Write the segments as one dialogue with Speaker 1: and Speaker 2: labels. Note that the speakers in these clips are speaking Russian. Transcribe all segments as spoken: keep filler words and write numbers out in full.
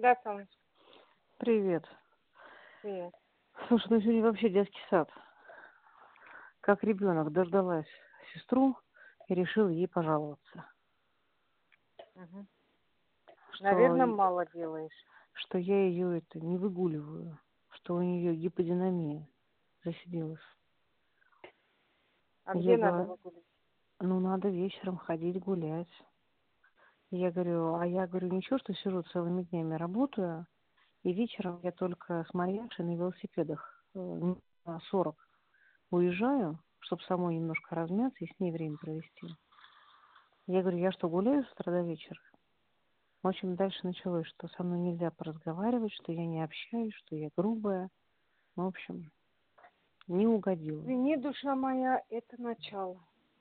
Speaker 1: Да, солнышко.
Speaker 2: Привет.
Speaker 1: Привет.
Speaker 2: Слушай, ну сегодня вообще детский сад. Как ребенок дождалась сестру и решила ей пожаловаться.
Speaker 1: Угу.
Speaker 2: Что,
Speaker 1: Наверное, мало делаешь.
Speaker 2: что я ее это не выгуливаю, что у нее гиподинамия засиделась.
Speaker 1: А
Speaker 2: Я
Speaker 1: где надо
Speaker 2: говорю,
Speaker 1: выгулить?
Speaker 2: ну надо вечером ходить гулять. Я говорю, а я говорю, ничего, что сижу целыми днями, работаю, и вечером я только с Марьяшей на велосипедах э, на сорок уезжаю, чтобы самой немножко размяться и с ней время провести. Я говорю, я что, гуляю с утра до вечера? В общем, дальше началось, что со мной нельзя поразговаривать, что я не общаюсь, что я грубая. В общем, не угодила.
Speaker 1: Извини, душа моя, это начало.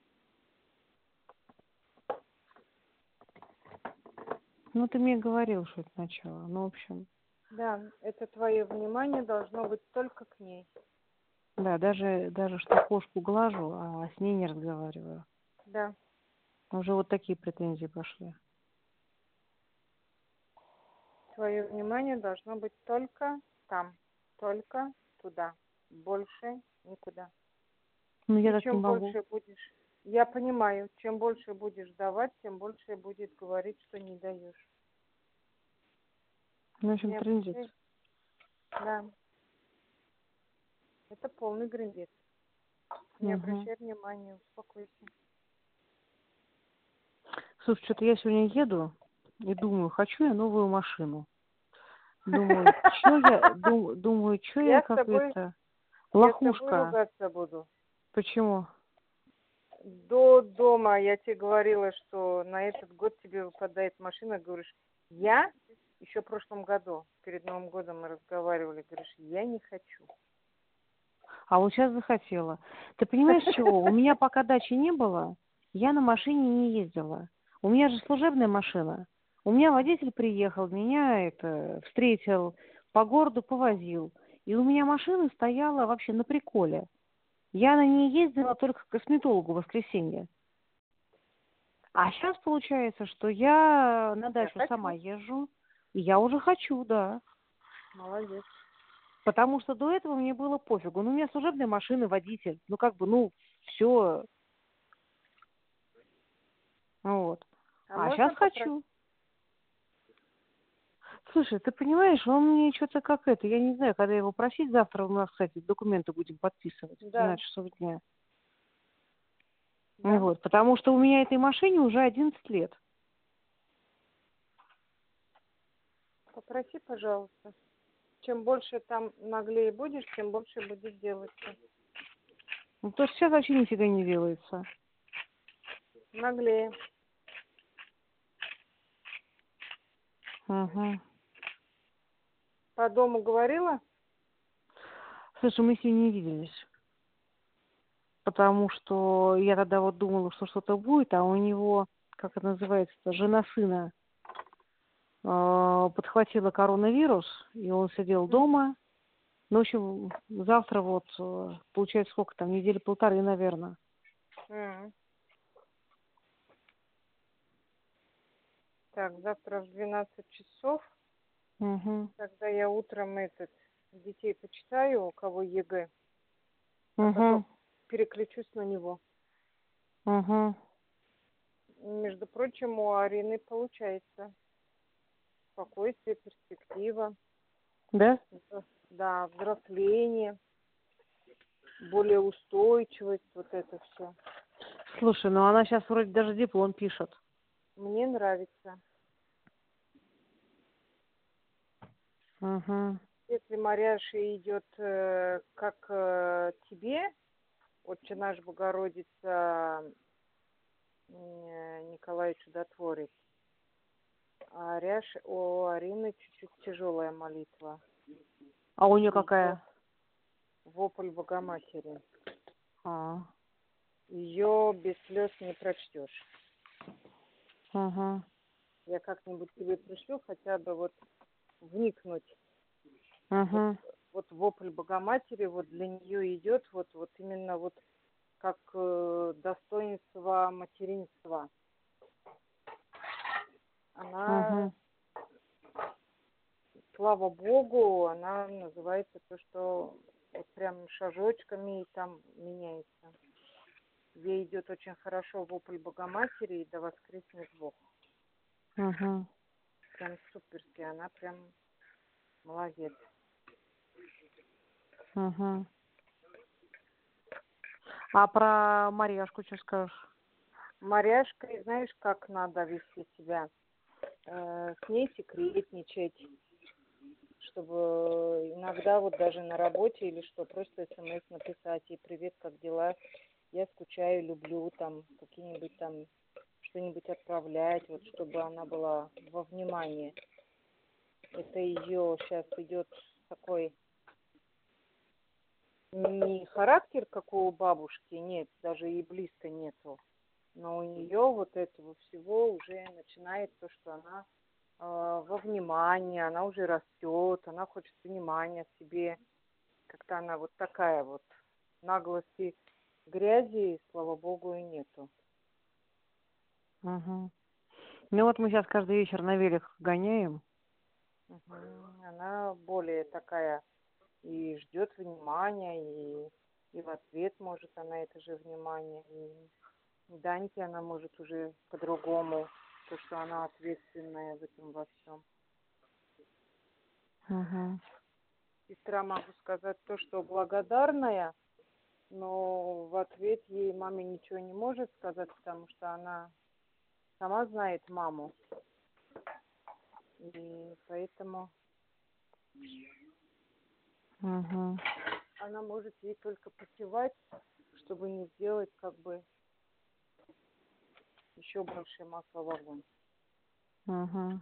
Speaker 2: Ну, ты мне говорил, что это начало. Ну, в общем,
Speaker 1: Да, это твое внимание должно быть только к ней.
Speaker 2: да, даже, даже что кошку глажу, а с ней не разговариваю.
Speaker 1: Да.
Speaker 2: Уже вот такие претензии пошли.
Speaker 1: Твое внимание должно быть только там, только туда. Больше никуда.
Speaker 2: Ну, я
Speaker 1: И
Speaker 2: так не
Speaker 1: чем
Speaker 2: могу.
Speaker 1: больше будешь... Я понимаю, чем больше будешь давать, тем больше будет говорить, что не даешь.
Speaker 2: Ну, в общем,
Speaker 1: Не
Speaker 2: трындец.
Speaker 1: обращай. Да. Это полный грандец. Не
Speaker 2: Угу.
Speaker 1: обращай внимания, успокойся.
Speaker 2: Слушай, что-то я сегодня еду и думаю, хочу я новую машину. Думаю, что я, дум, думаю, что я
Speaker 1: Я с
Speaker 2: как
Speaker 1: тобой,
Speaker 2: это,
Speaker 1: я с тобой
Speaker 2: лохушка.
Speaker 1: ругаться буду.
Speaker 2: Почему?
Speaker 1: До дома я тебе говорила, что на этот год тебе выпадает машина, говоришь, я еще в прошлом году, перед Новым годом мы разговаривали, говоришь, я не хочу.
Speaker 2: А вот сейчас захотела. Ты понимаешь, чего? У меня пока дачи не было, я на машине не ездила. У меня же служебная машина. У меня водитель приехал, меня это встретил, по городу повозил. И у меня машина стояла вообще на приколе. Я на ней ездила только к косметологу в воскресенье. А сейчас получается, что я на
Speaker 1: Я
Speaker 2: дачу сама
Speaker 1: хочу.
Speaker 2: езжу, и я уже хочу, да.
Speaker 1: Молодец.
Speaker 2: Потому что до этого мне было пофигу. Ну, у меня служебная машина, водитель. Ну, как бы, ну, все. Вот.
Speaker 1: А
Speaker 2: А сейчас
Speaker 1: можно попросить?
Speaker 2: хочу. Слушай, ты понимаешь, он мне что-то как это, я не знаю, когда его просить завтра, у нас, кстати, документы будем подписывать в
Speaker 1: Да,
Speaker 2: двенадцать часов дня.
Speaker 1: да.
Speaker 2: Вот, потому что у меня этой машине уже одиннадцать лет.
Speaker 1: Попроси, пожалуйста. Чем больше там наглее будешь, тем больше будет делаться.
Speaker 2: Ну, то есть сейчас вообще нифига не делается.
Speaker 1: Наглее.
Speaker 2: Угу.
Speaker 1: По дому говорила?
Speaker 2: Слушай, мы с ним не виделись. Потому что я тогда вот думала, что что-то будет, а у него, как это называется, жена сына э, подхватила коронавирус, и он сидел дома. Ну, в общем, завтра вот, э, получается, сколько там, недели полторы, наверное.
Speaker 1: Mm. Так, завтра в двенадцать часов.
Speaker 2: Угу.
Speaker 1: Тогда я утром этот детей почитаю, у кого ЕГЭ, а потом
Speaker 2: Угу.
Speaker 1: переключусь на него.
Speaker 2: Угу.
Speaker 1: Между прочим, у Арины получается спокойствие, перспектива,
Speaker 2: Да?
Speaker 1: да, взросление, более устойчивость, вот это все.
Speaker 2: Слушай, ну она сейчас вроде даже диплом пишет.
Speaker 1: Мне нравится.
Speaker 2: Угу.
Speaker 1: Если Маряша идет э, как э, тебе, Отче наш Богородица, э, Николай Чудотворец, а Ряш, у Арины чуть-чуть тяжелая молитва.
Speaker 2: А у нее
Speaker 1: Ее
Speaker 2: какая?
Speaker 1: вопль Богоматери.
Speaker 2: А.
Speaker 1: Ее без слез не прочтешь.
Speaker 2: Угу.
Speaker 1: Я как-нибудь тебе пришлю хотя бы вот вникнуть. Вот,
Speaker 2: Угу.
Speaker 1: вот вопль Богоматери вот для нее идет вот, вот именно вот как э, достоинство материнства. Она
Speaker 2: Угу.
Speaker 1: слава богу, она называется то, что вот прям шажочками и там меняется. Ей идет очень хорошо вопль Богоматери и да воскреснет Бог.
Speaker 2: Угу.
Speaker 1: Прям суперски, она прям молодец.
Speaker 2: Угу. А про Марьяшку что скажешь?
Speaker 1: Марьяшкой, знаешь, как надо вести себя? Э, с ней секретничать, чтобы иногда вот даже на работе или что, просто смс написать ей: привет, как дела, я скучаю, люблю, там, какие-нибудь там, что-нибудь отправлять, вот, чтобы она была во внимании. Это ее сейчас идет такой не характер, как у бабушки, нет, даже и близко нету. Но у нее вот этого всего уже начинает то, что она э, во внимании, она уже растет, она хочет внимания к себе. Как-то она вот такая вот. Наглости, грязи, слава богу, и нету.
Speaker 2: Угу. Ну вот мы сейчас каждый вечер на велик гоняем.
Speaker 1: Угу. Она более такая и ждет внимания, и, и в ответ может она это же внимание. И Даньке она может уже по-другому, то, что она ответственная в этом во всем.
Speaker 2: Угу.
Speaker 1: Сестра, могу сказать, то, что благодарная, но в ответ ей маме ничего не может сказать, потому что она сама знает маму. И поэтому
Speaker 2: Угу.
Speaker 1: она может ей только покивать, чтобы не сделать как бы еще больше масла в огонь.
Speaker 2: Угу.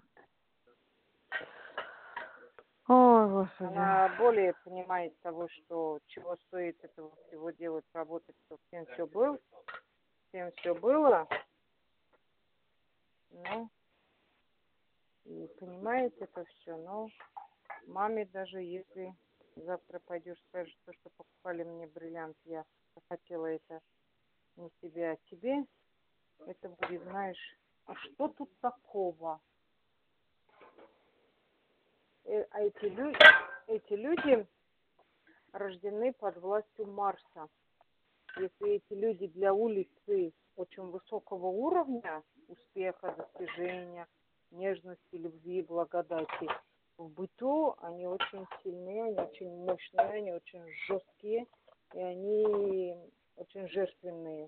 Speaker 2: Ой, Господи.
Speaker 1: Она более понимает того, что чего стоит этого всего делать, работать, чтобы всем все было, всем все было. Ну, и понимает это все, но маме даже если завтра пойдешь, скажешь, то, что покупали мне бриллиант, я хотела это не себе, а тебе, это будет, знаешь, а что тут такого? Э, А эти люди, эти люди рождены под властью Марса. Если эти люди для улицы очень высокого уровня, успеха, достижения, нежности, любви, благодати, в быту они очень сильные, они очень мощные, они очень жесткие, и они очень жертвенные.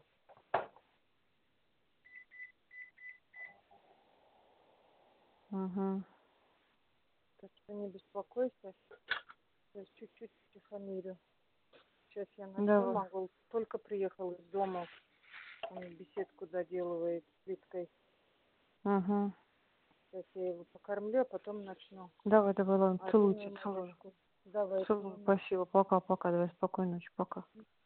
Speaker 2: Угу.
Speaker 1: Так что не беспокойся, сейчас чуть-чуть тихомирю. Сейчас я начну,
Speaker 2: Давай.
Speaker 1: могу. Только приехал из дома, он беседку доделывает плиткой.
Speaker 2: Угу.
Speaker 1: Сейчас я его покормлю, а потом начну.
Speaker 2: Давай, давай, ладно,
Speaker 1: Один
Speaker 2: целуйте,
Speaker 1: мою
Speaker 2: целую.
Speaker 1: малышку. Давай,
Speaker 2: Целую,
Speaker 1: целуй.
Speaker 2: спасибо, пока, пока, давай, спокойной ночи, пока.